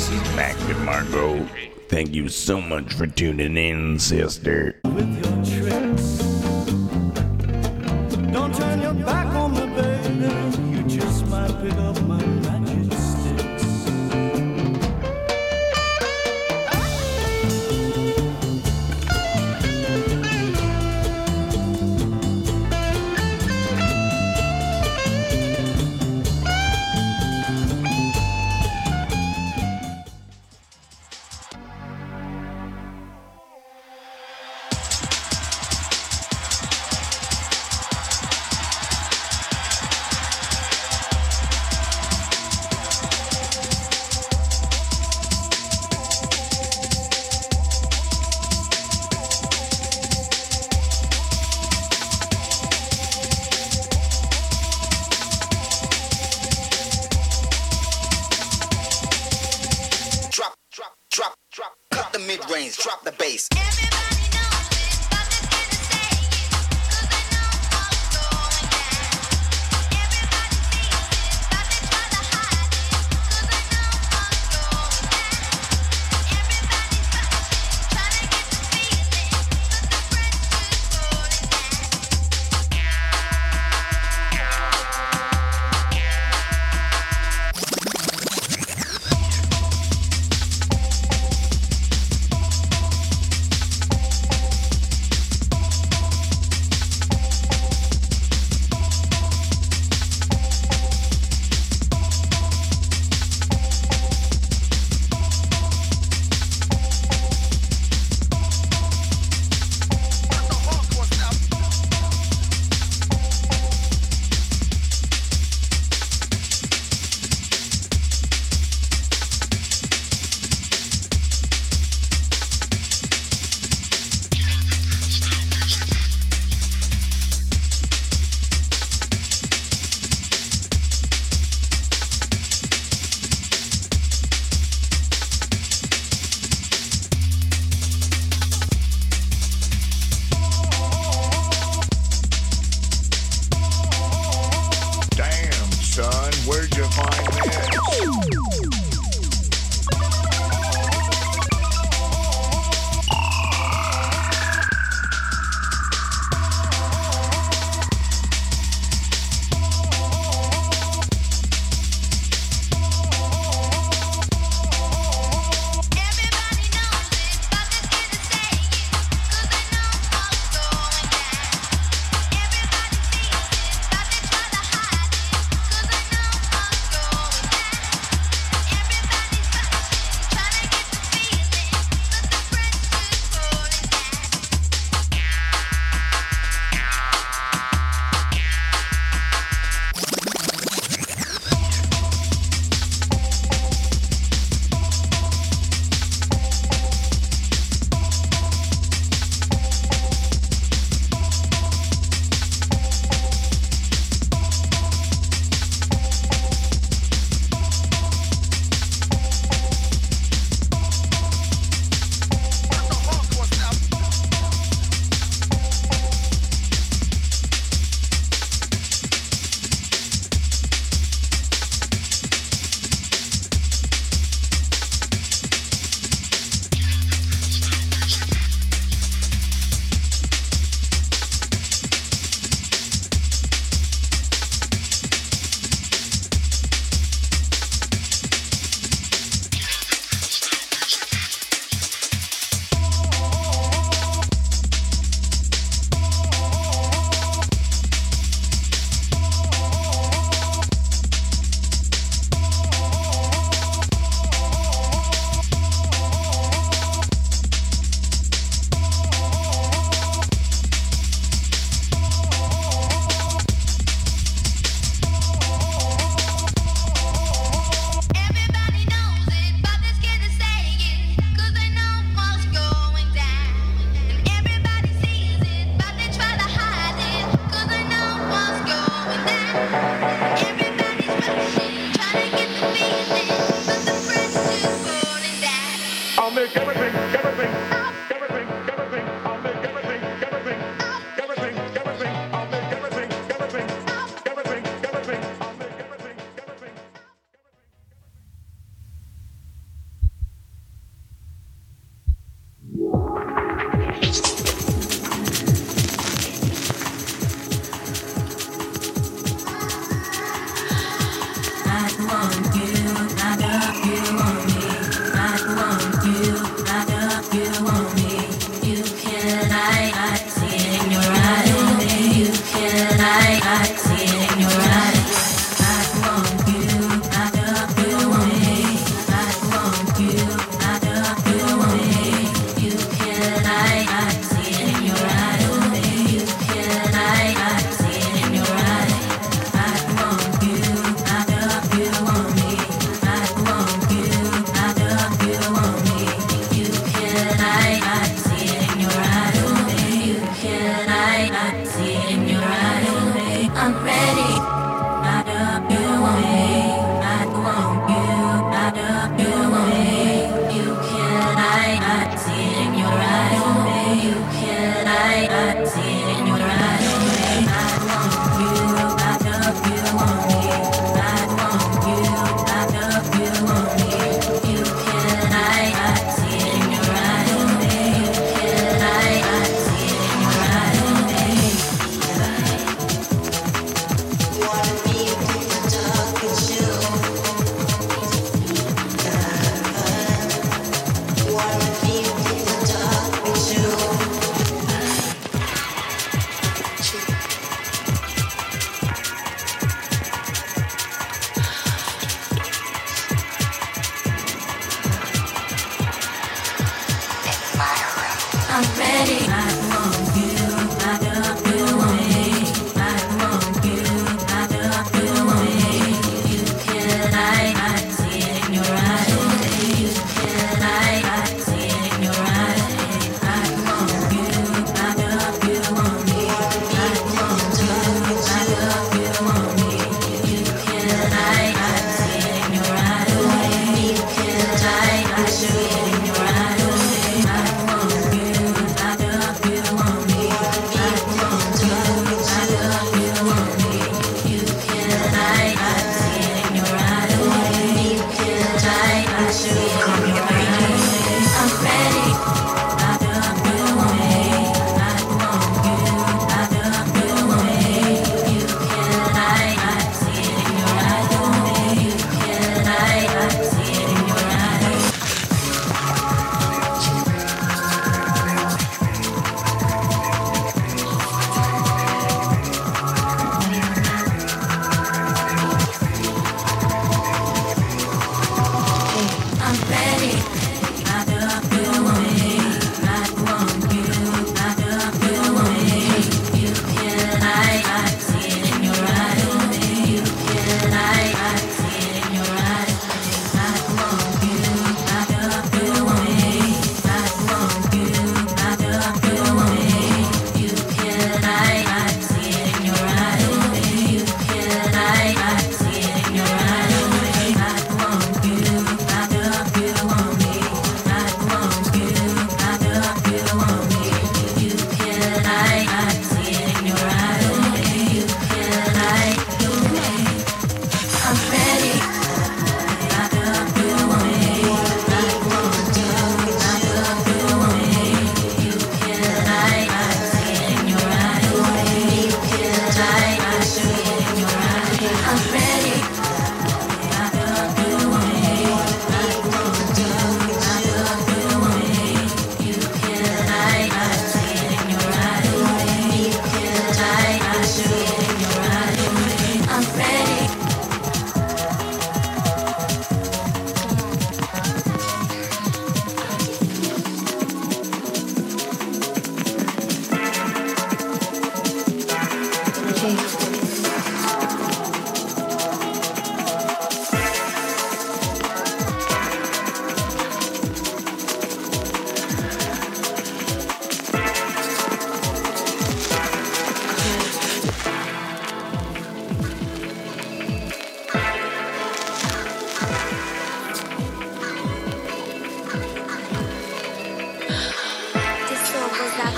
Mac and Margot, thank you so much for tuning in, sister. With your tricks, don't turn your back on me, baby. You just might pick up my magic sticks. Cut the mid-range, drop the bass.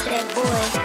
that boy.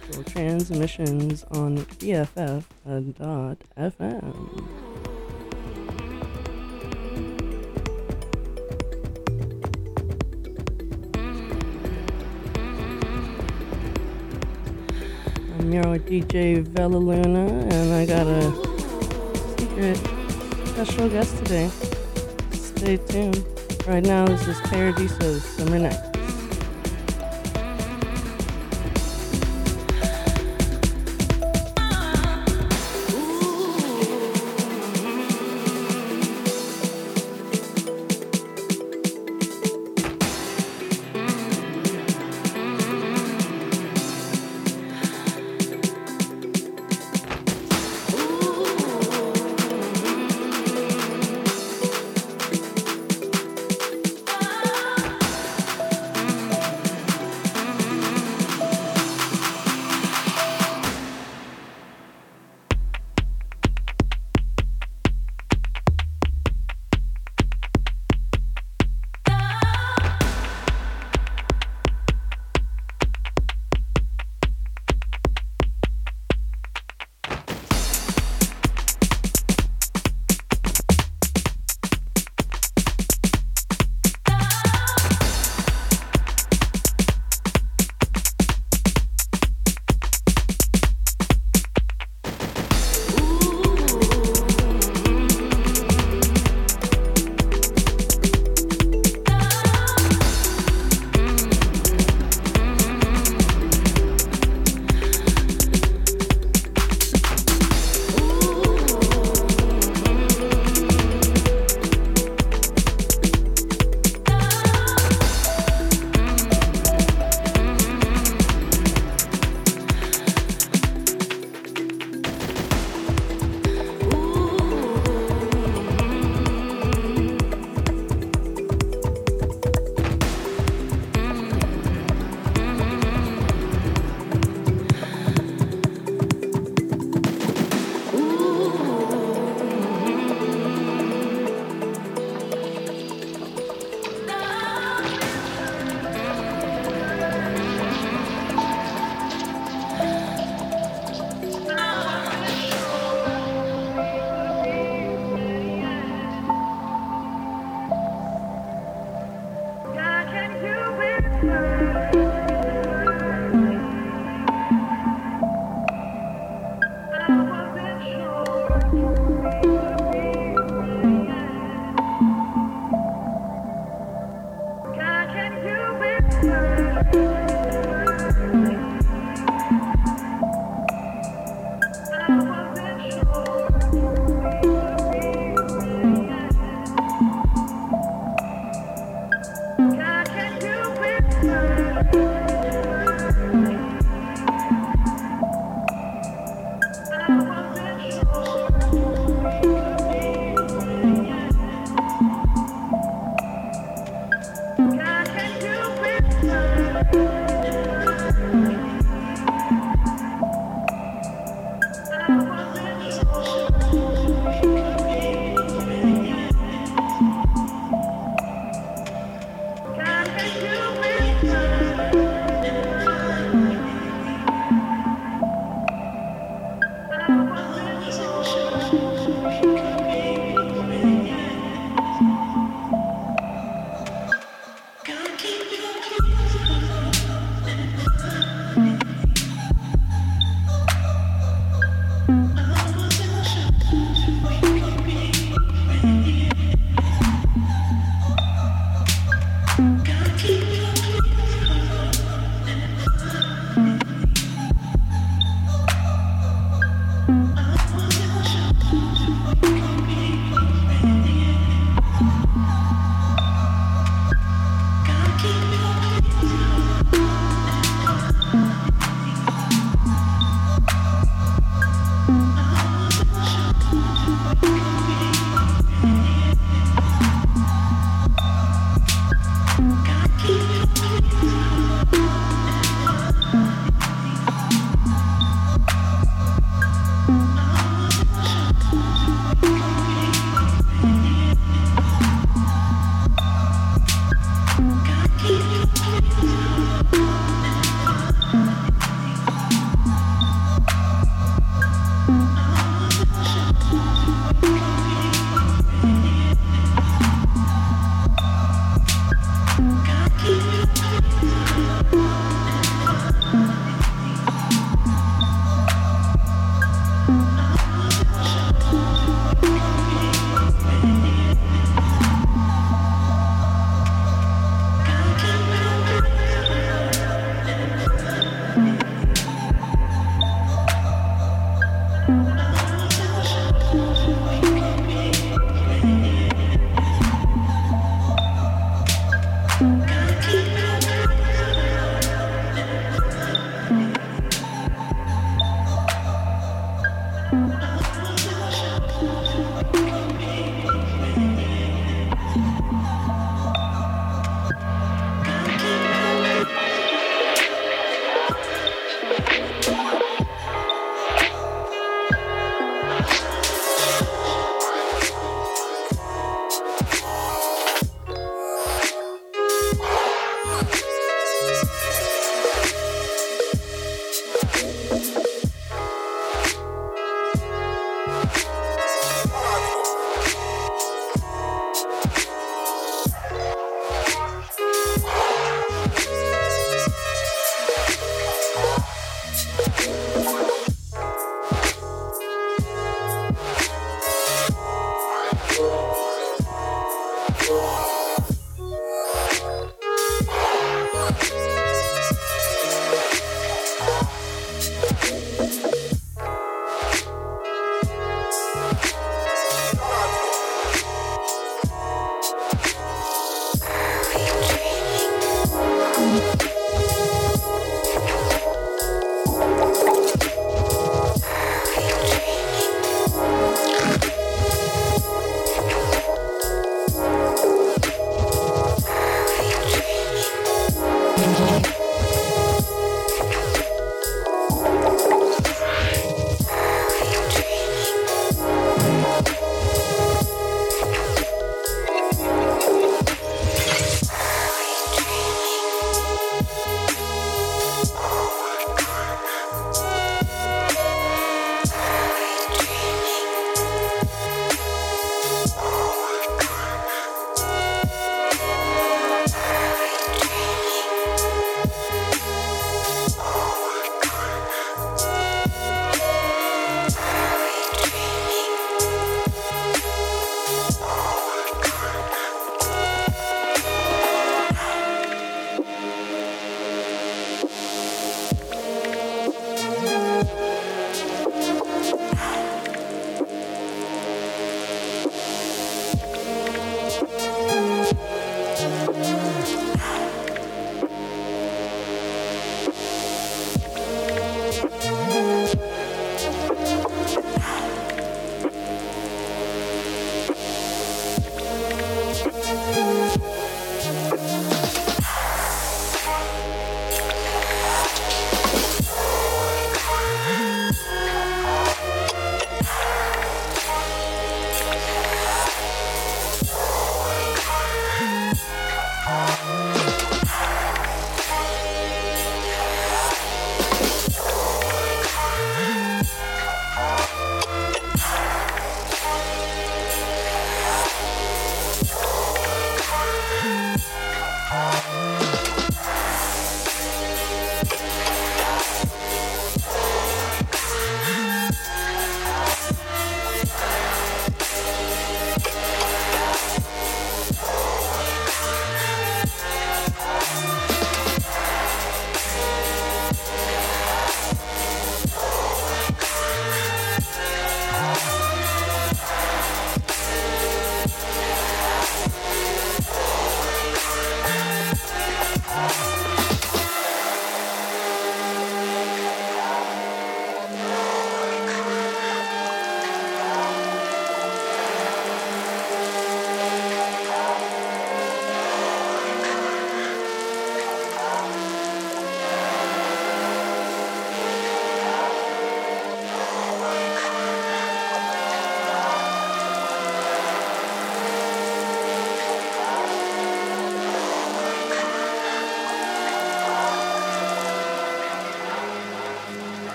Astral Transmissions on BFF.FM. I'm your DJ Vela Luna, and I got a secret special guest today. Stay tuned. Right now, this is Paradiso's Summer Night.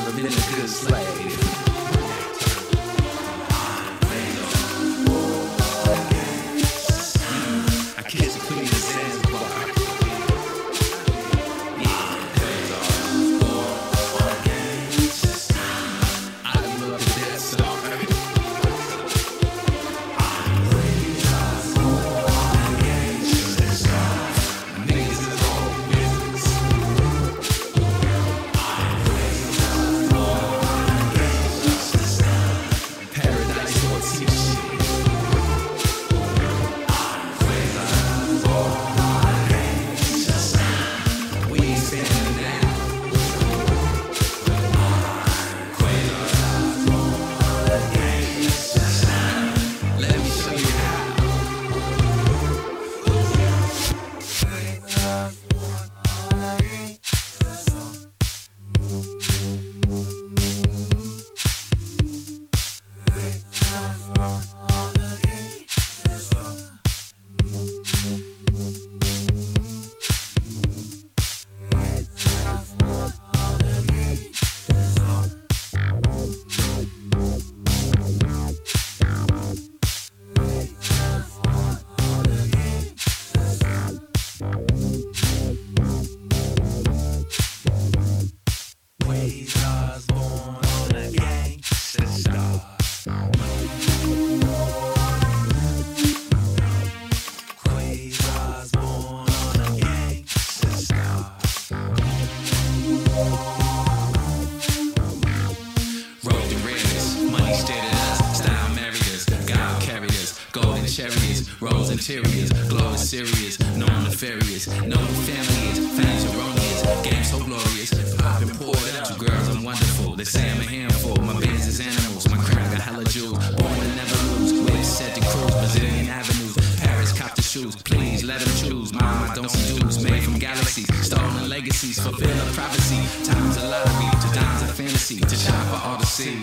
never been a good slave. I kiss the queen of Zanzibar. I love the Death Star. Rose interiors, glow is serious, no nefarious, no family is, fans erroneous, game so glorious, popping poured out, you girls I'm wonderful, they say I'm a handful, my bands is animals, my crown got hella jewels, born to never lose, waves set to cruise, Brazilian avenues, Paris cop the shoes, please let them choose, mom I don't seduce, made from galaxies, stolen legacies, fulfill a prophecy, time's a lottery, to dimes a fantasy, to shine for all to see.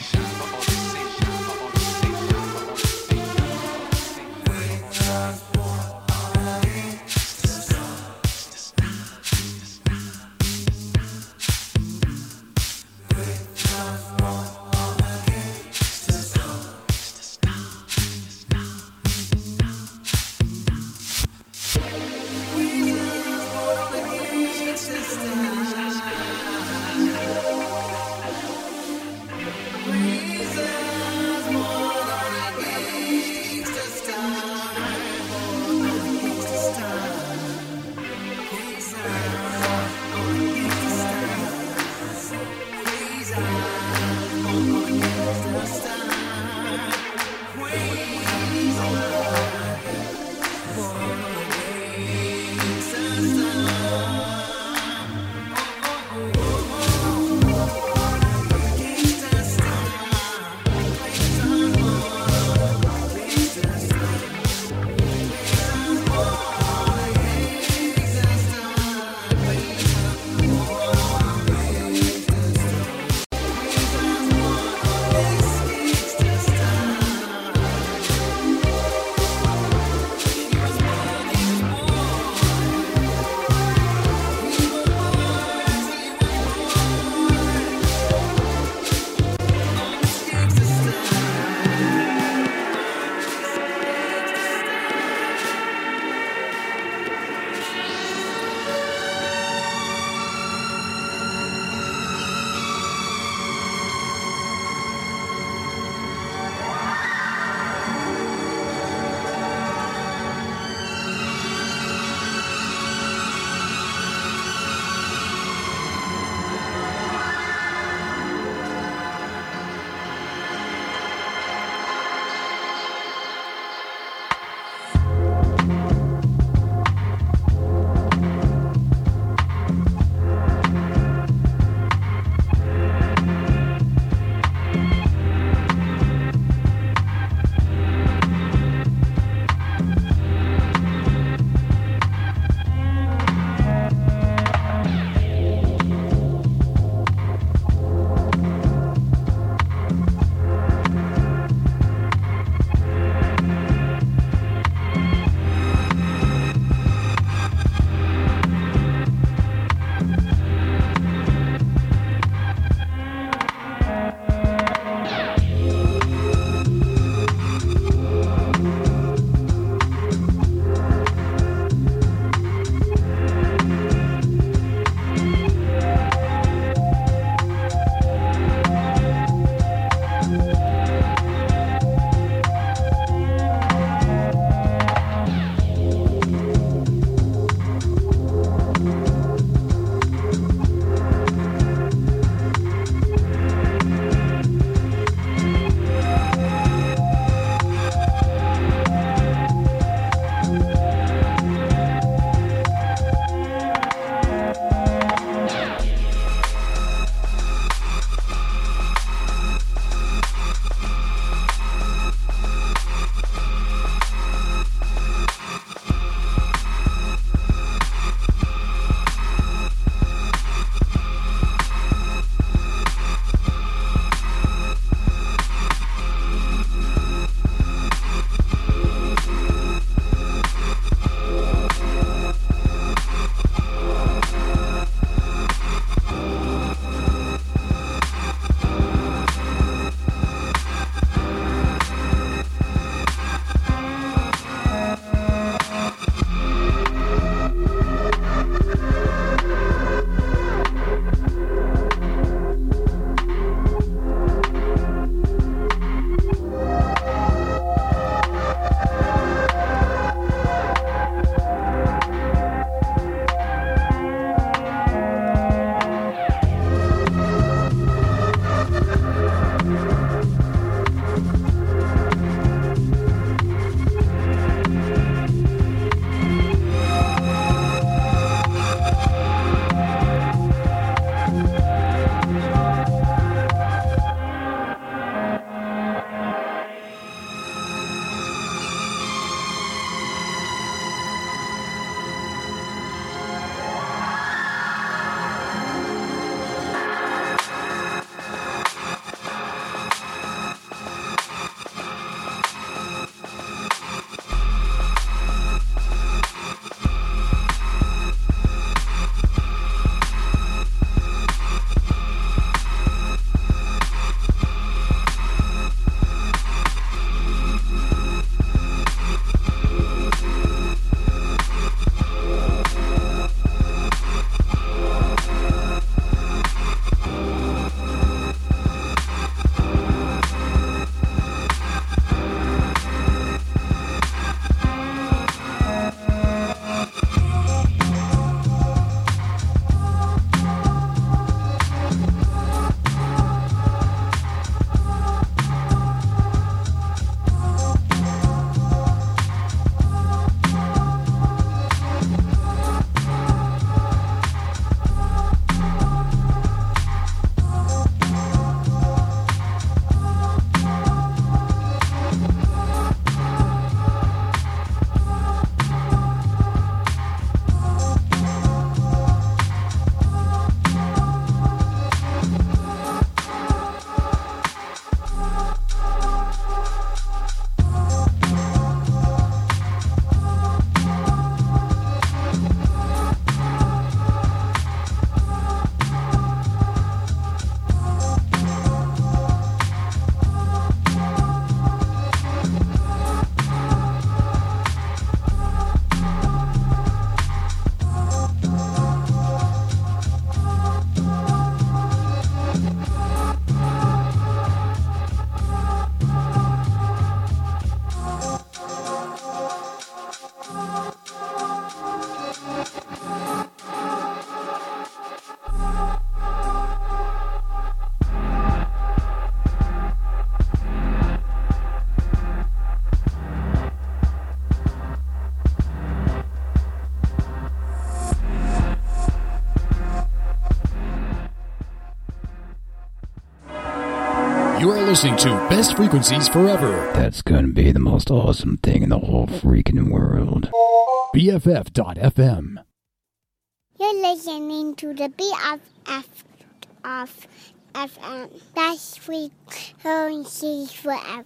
You are listening to Best Frequencies Forever. That's gonna be the most awesome thing in the whole freaking world. BFF.FM. You're listening to the BFF of FM. Best Frequencies Forever.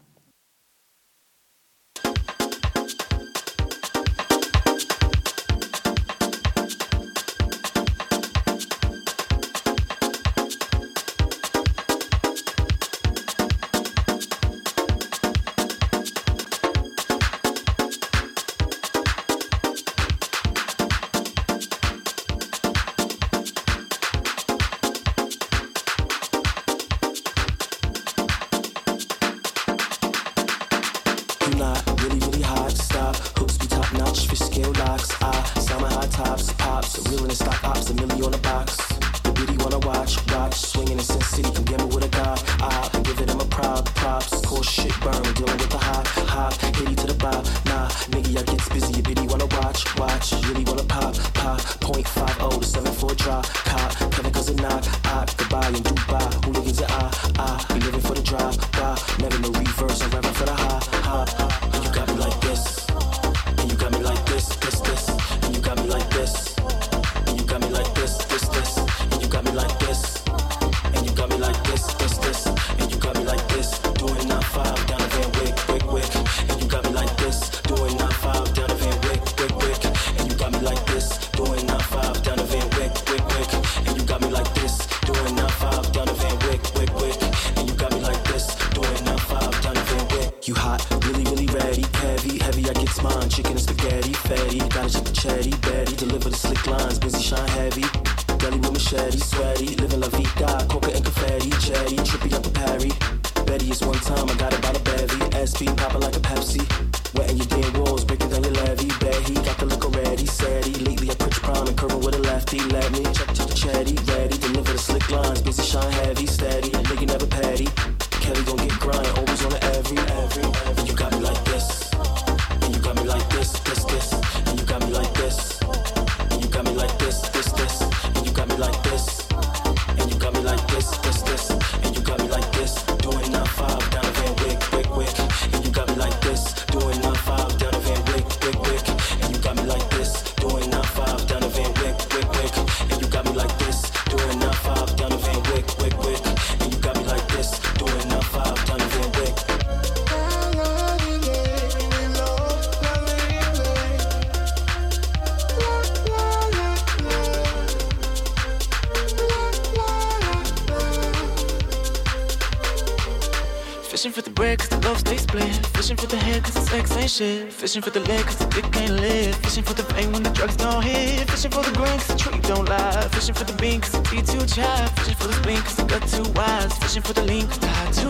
Shit. Fishing for the leg cause the dick can't live. Fishing for the pain when the drugs don't hit. Fishing for the grain cause the tree don't lie. Fishing for the bean cause the teeth too chai. Fishing for the spleen cause the gut too wide. Fishing for the lean cause the high too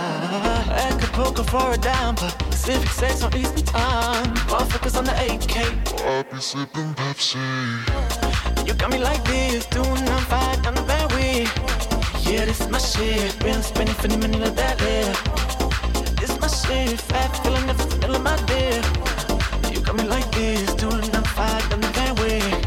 high. Acapulco for a dime, but Pacific sex on Eastern time. Motherfuckers on the 8K. I'll be sipping Pepsi. You got me like this, doing I'm fine on the bandwidth. Yeah, this is my shit. Been spending for the minute of that live. This my shit, fat feeling never vanilla my dear. You got me like this, doing I'm fine on the bandwidth.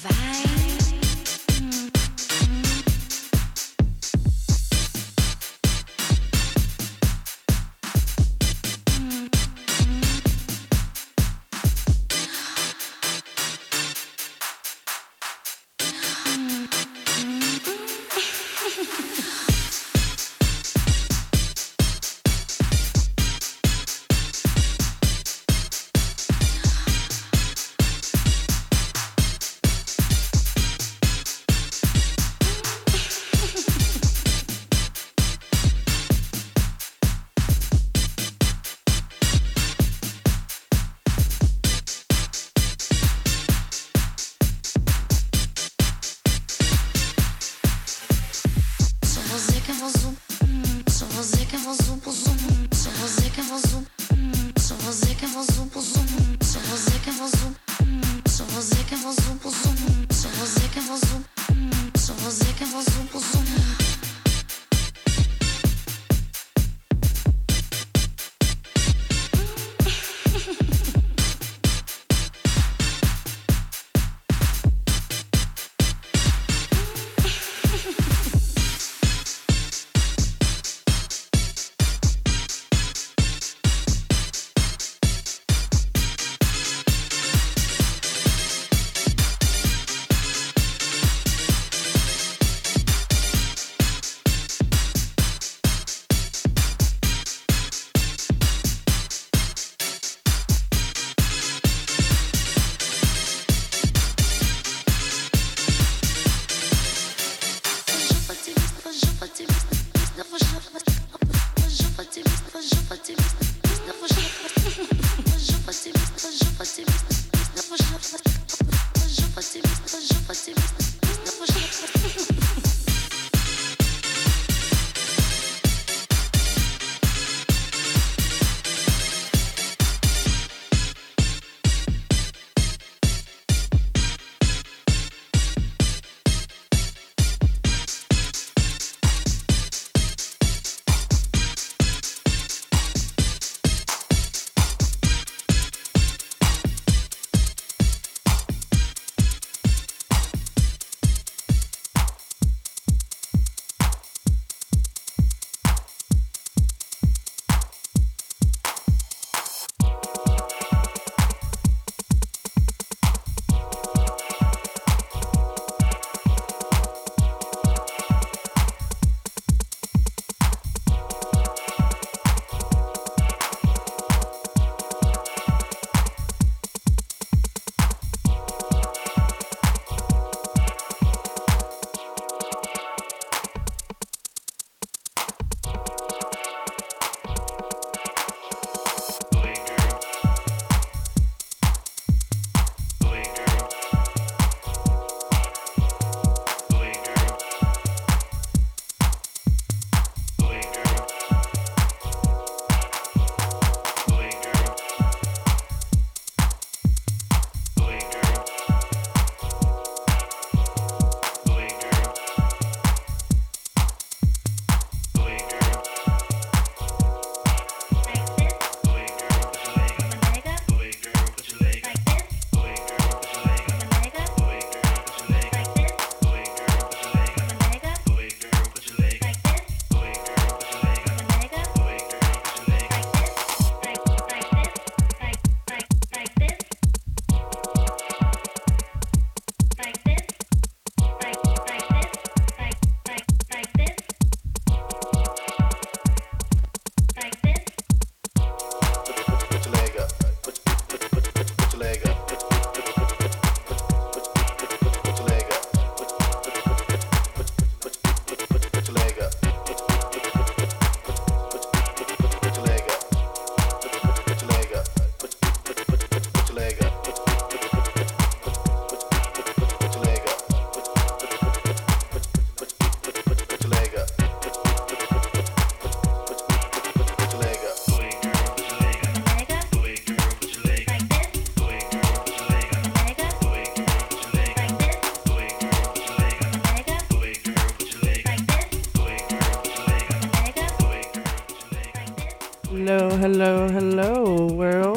Hello, hello, hello, world. You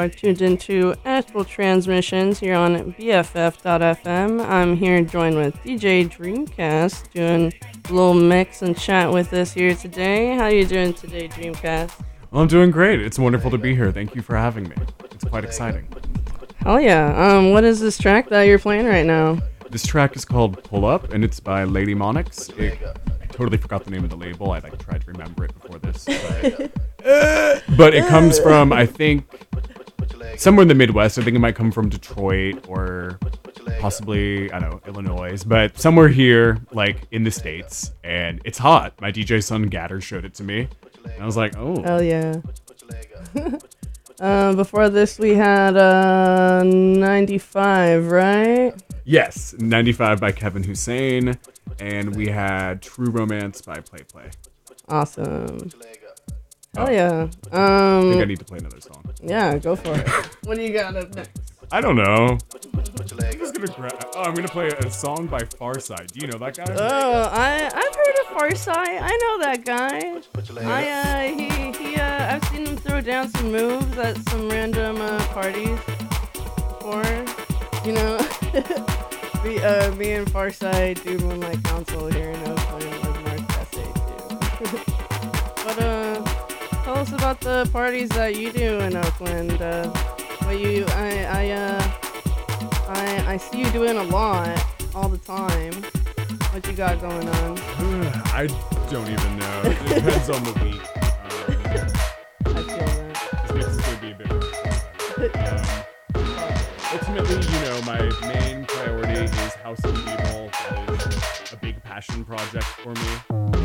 are tuned into Astral Transmissions here on BFF.FM. I'm here joined with DJ Dreamcast, doing a little mix and chat with us here today. How you doing today, Dreamcast? Well, I'm doing great. It's wonderful to be here. Thank you for having me. It's quite exciting. Hell yeah. What is this track that you're playing right now? This track is called Pull Up, and it's by Lady Monix. I totally forgot the name of the label. I tried to remember it before this. But it comes from, I think, somewhere in the Midwest. I think it might come from Detroit or possibly, I don't know, Illinois. But somewhere here, in the States. And it's hot. My DJ son Gatter showed it to me. And I was like, oh. Hell yeah. Before this, we had 95, right? Yes, 95 by Kevin Hussein. And we had True Romance by Play Play. Awesome. Oh yeah. I think I need to play another song. Yeah, go for it. What do you got up next? I don't know. I'm gonna play a song by Farside. Do you know that guy? Oh, I've heard of Farside. I know that guy. I've seen him throw down some moves at some random parties before. You know, me and Farside do Moonlight Council here in Oakland with Mark Cassay too. But tell us about the parties that you do in Oakland. I see you doing a lot all the time. What you got going on? I don't even know. It depends on the week. I feel that. This mix is going to be a bit more. Ultimately, my main priority is House of Evil. That is a big passion project for me.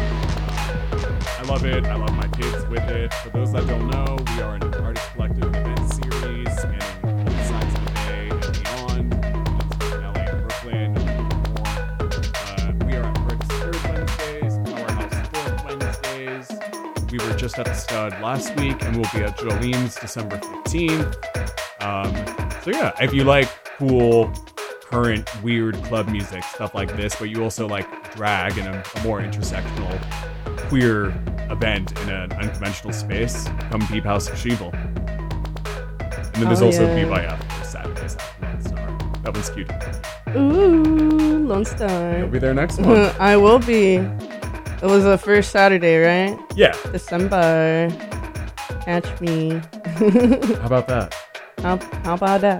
I love it. I love my kids with it. For those that don't know, we are an artist collective event series spanning both sides of the Bay and beyond. It's in LA and Brooklyn and more. We are at Brick's third Wednesdays, Powerhouse fourth Wednesdays. We were just at the Stud last week, and we'll be at Jolene's December 15th. So yeah, if you like cool, current, weird club music, stuff like this, but you also like drag in a more intersectional, queer event in an unconventional space, come peep House of Sheeple. And then there's also BYF for Saturdays at Lone Star. That one's cute. Ooh, Lone Star. You'll be there next month. I will be. It was the first Saturday, right? Yeah. December. Catch me. How about that? How about that?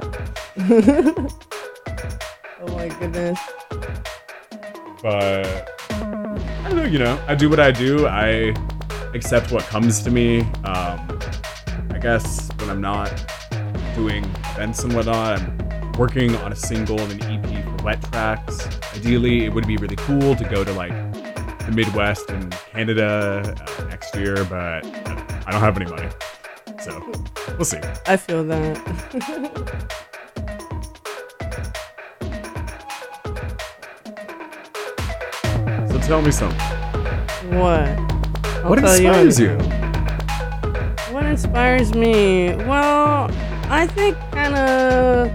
Oh my goodness. But I don't know, I do what I do. I accept what comes to me. I guess when I'm not doing events and whatnot, I'm working on a single and an EP for Wet Tracks. Ideally, it would be really cool to go to the Midwest and Canada next year, but I don't have any money. So we'll see. I feel that. So tell me something. What? What inspires you? What inspires me? Well, I think kind of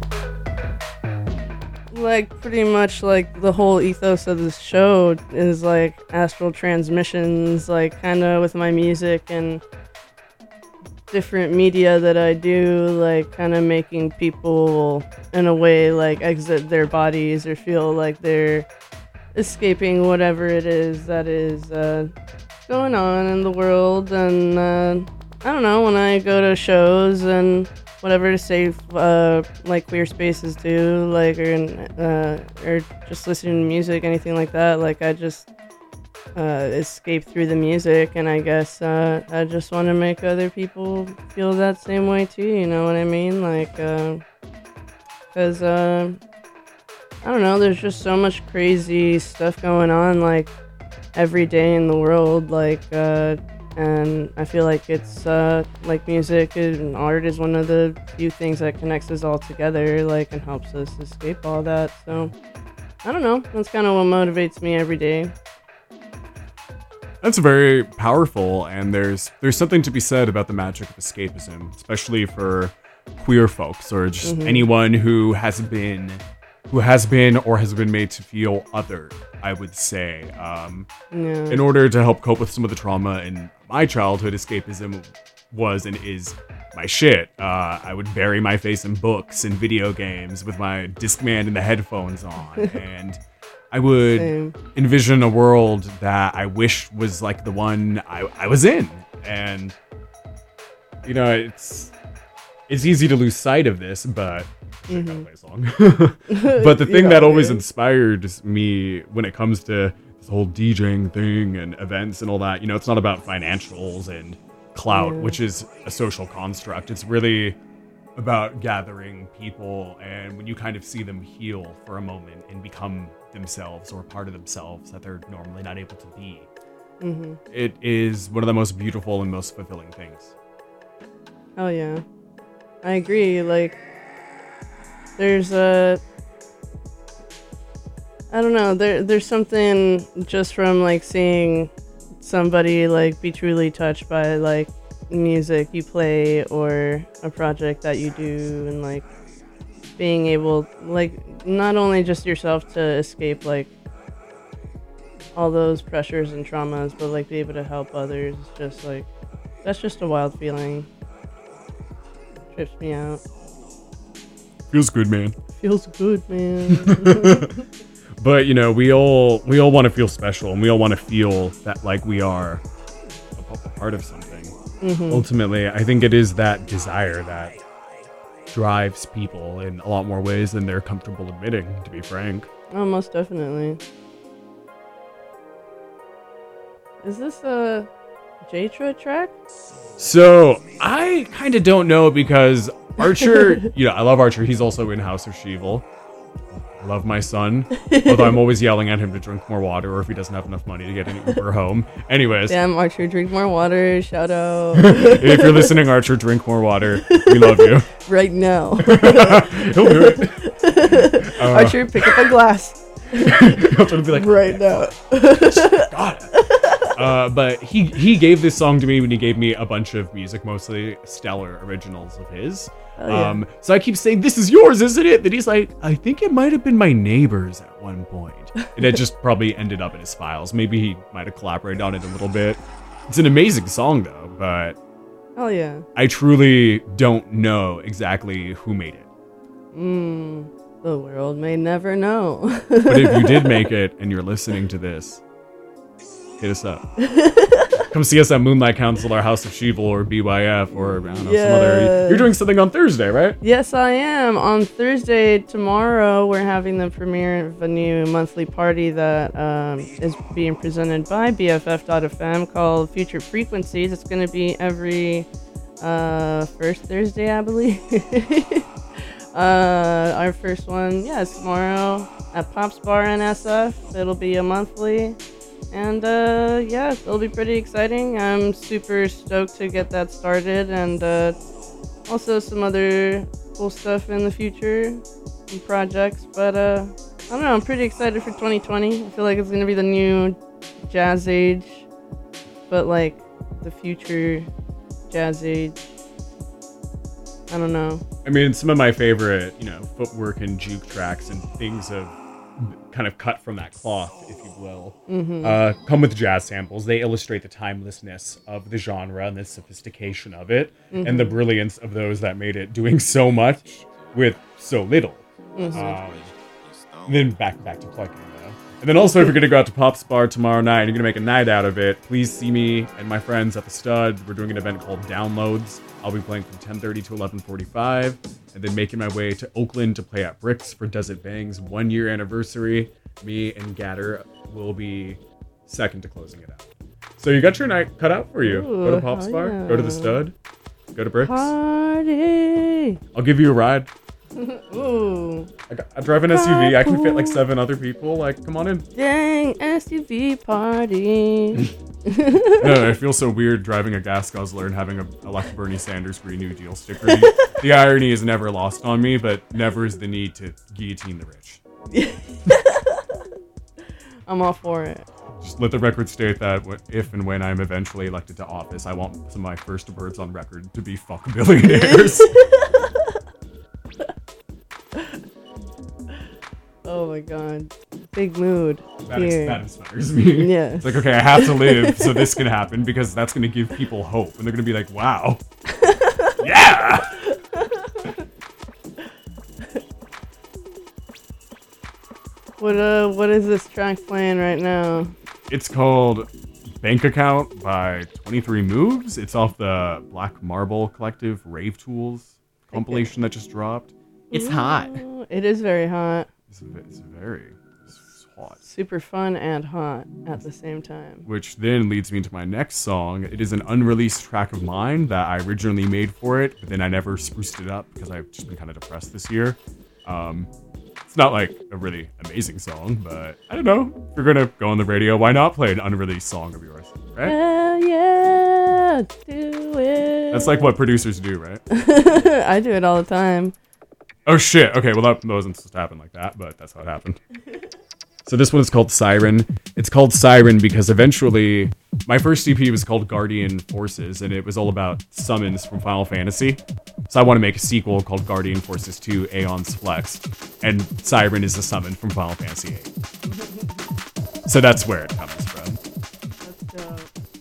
pretty much the whole ethos of this show is astral transmissions, kind of with my music and different media that I do, kind of making people in a way exit their bodies or feel like they're escaping whatever it is that is going on in the world. And I don't know, when I go to shows and whatever to say, queer spaces too, or just listening to music, anything like that, I just escape through the music, and I guess I just want to make other people feel that same way too, you know what I mean? Because I don't know, there's just so much crazy stuff going on every day in the world, and I feel like it's music and art is one of the few things that connects us all together, and helps us escape all that. So I don't know, that's kind of what motivates me every day. That's very powerful, and there's something to be said about the magic of escapism, especially for queer folks or just anyone who has been or has been made to feel other, I would say. In order to help cope with some of the trauma in my childhood, escapism was and is my shit. I would bury my face in books and video games with my Discman and the headphones on, and I would envision a world that I wish was like the one I was in. And you know, it's easy to lose sight of this, but I gotta play a song. But the thing that always inspired me when it comes to this whole DJing thing and events and all that, you know, it's not about financials and clout, which is a social construct. It's really about gathering people, and when you kind of see them heal for a moment and become themselves or part of themselves that they're normally not able to be, it is one of the most beautiful and most fulfilling things. Oh yeah, I agree. Like, there's I don't know, there's something just from like seeing somebody like be truly touched by like music you play or a project that you do, and like being able, like, not only just yourself to escape like all those pressures and traumas, but like be able to help others. It's just like, that's just a wild feeling. Trips me out. Feels good, man. Feels good, man. But you know, we all want to feel special, and we all want to feel that like we are a part of something. Ultimately, I think it is that desire that drives people in a lot more ways than they're comfortable admitting, to be frank. Oh, most definitely. Is this a Jatra track? So I kind of don't know, because Archer, you know, I love Archer. He's also in House of Sheevil. I love my son, although I'm always yelling at him to drink more water, or if he doesn't have enough money to get an Uber home. Anyways. Damn, Archer, drink more water. Shout out. If you're listening, Archer, drink more water. We love you. Right now. He'll do it. Archer, pick up a glass. I'll try to be like, right now. Got it. But he gave this song to me when he gave me a bunch of music, mostly stellar originals of his. Oh, yeah. So I keep saying, this is yours, isn't it? That he's like, I think it might have been my neighbor's at one point. And it just probably ended up in his files. Maybe he might have collaborated on it a little bit. It's an amazing song, though, but oh yeah, I truly don't know exactly who made it. The world may never know. But if you did make it and you're listening to this, hit us up. Come see us at Moonlight Council or House of Sheevil or BYF or, I don't know, some other... You're doing something on Thursday, right? Yes, I am. On Thursday, tomorrow, we're having the premiere of a new monthly party that is being presented by BFF.FM called Future Frequencies. It's going to be every first Thursday, I believe. Our first one, is tomorrow at Pops Bar in SF. It'll be a monthly. And it'll be pretty exciting. I'm super stoked to get that started, and also some other cool stuff in the future and projects. But I don't know, I'm pretty excited for 2020. I feel like it's gonna be the new jazz age, but like the future jazz age. I don't know. I mean, some of my favorite, footwork and juke tracks and things of kind of cut from that cloth, if you will, come with jazz samples. They illustrate the timelessness of the genre and the sophistication of it, and the brilliance of those that made it, doing so much with so little. Then back to plugging, though. And then also, if you're going to go out to Pop's Bar tomorrow night, and you're going to make a night out of it, please see me and my friends at the Stud. We're doing an event called Downloads. I'll be playing from 10:30 to 11:45, and then making my way to Oakland to play at Bricks for Does It Bang's 1-year anniversary. Me and Gatter will be second to closing it out. So you got your night cut out for you. Go to Pop's Bar, go to the Stud, go to Bricks. Party! I'll give you a ride. Ooh. I drive an SUV. I can fit like 7 other people. Like, come on in. Dang, SUV party. No, I feel so weird driving a gas guzzler and having a left Bernie Sanders Green New Deal sticker. The irony is never lost on me, but never is the need to guillotine the rich. I'm all for it. Just let the record state that if and when I'm eventually elected to office, I want some of my first words on record to be fuck billionaires. Oh my god. big mood That here. inspires me. Yeah. It's like, okay, I have to live so this can happen because that's going to give people hope. And they're going to be like, wow. Yeah! What is this track playing right now? It's called Bank Account by 23 Moves. It's off the Black Marble Collective Rave Tools compilation that just dropped. It's hot. Ooh, it is very hot. It's very hot. Super fun and hot at the same time. Which then leads me into my next song. It is an unreleased track of mine that I originally made for it, but then I never spruced it up because I've just been kind of depressed this year. It's not like a really amazing song, but I don't know. If you're gonna go on the radio, why not play an unreleased song of yours, right? Yeah, do it. That's like what producers do, right? I do it all the time. Oh shit. Okay, well that wasn't supposed to happen like that, but that's how it happened. So this one is called Siren. It's called Siren because eventually my first EP was called Guardian Forces, and it was all about summons from Final Fantasy. So I want to make a sequel called Guardian Forces 2 Aeon's Flex, and Siren is a summon from Final Fantasy 8. So that's where it comes from. That's dope.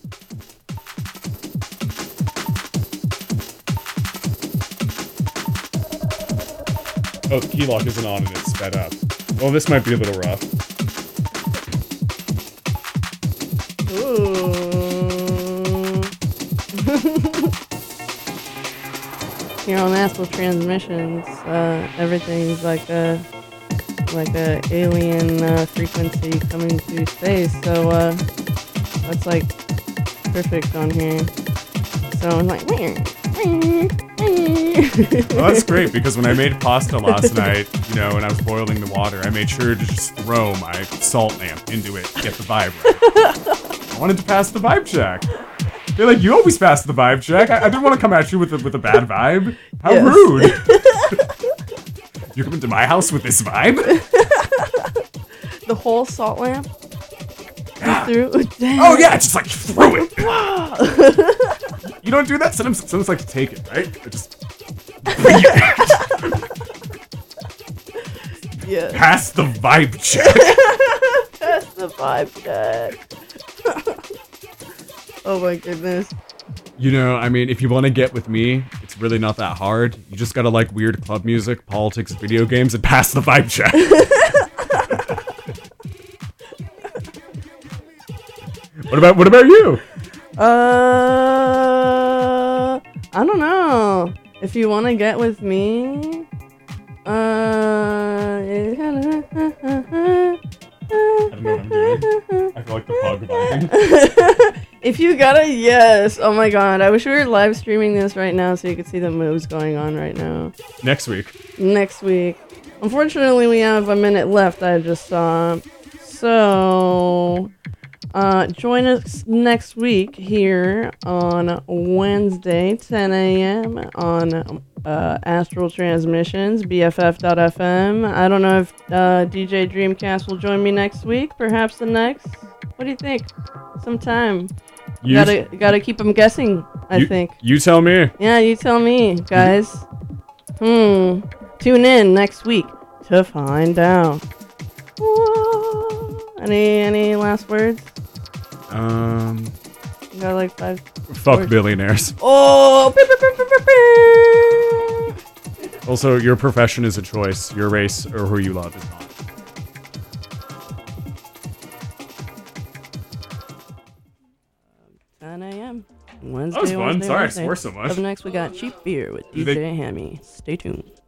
Oh, the key lock isn't on and it's sped up. Well, this might be a little rough. Ooh. Here on Astral Transmissions, everything's like a alien frequency coming through space. So that's like perfect on here. So I'm like. Well, that's great because when I made pasta last night, you know, when I was boiling the water, I made sure to just throw my salt lamp into it to get the vibe right. I wanted to pass the vibe check. They're like, you always pass the vibe check. I didn't want to come at you with a bad vibe. How rude. You come into my house with this vibe? The whole salt lamp? Yeah. Through? Oh yeah, just like throw it. You don't do that? Sometimes like to take it, right? I just yeah. Pass the vibe check. Pass the vibe check. Oh my goodness. You know, I mean, if you want to get with me, it's really not that hard. You just gotta like weird club music, politics, video games, and pass the vibe check. What about you? I don't know. If you want to get with me, I don't know what I'm doing. I feel like the pug vibing. If you got a yes, oh my god, I wish we were live streaming this right now so you could see the moves going on right now. Next week. Next week. Unfortunately, we have a minute left, I just saw. So, join us next week here on Wednesday, 10 a.m. on Astral Transmissions, BFF.FM. I don't know if DJ Dreamcast will join me next week, perhaps the next. What do you think? Sometime. You gotta keep them guessing, I think. You tell me. Yeah, you tell me, guys. Tune in next week to find out. Whoa. Any last words? You got like 5. Fuck words. Billionaires. Oh! Also, your profession is a choice. Your race or who you love is not. 10 a.m. Wednesday. That was fun. Wednesday, Sorry Wednesday. I swore so much. Up next, we got Cheap Beer with DJ Hammy. Stay tuned.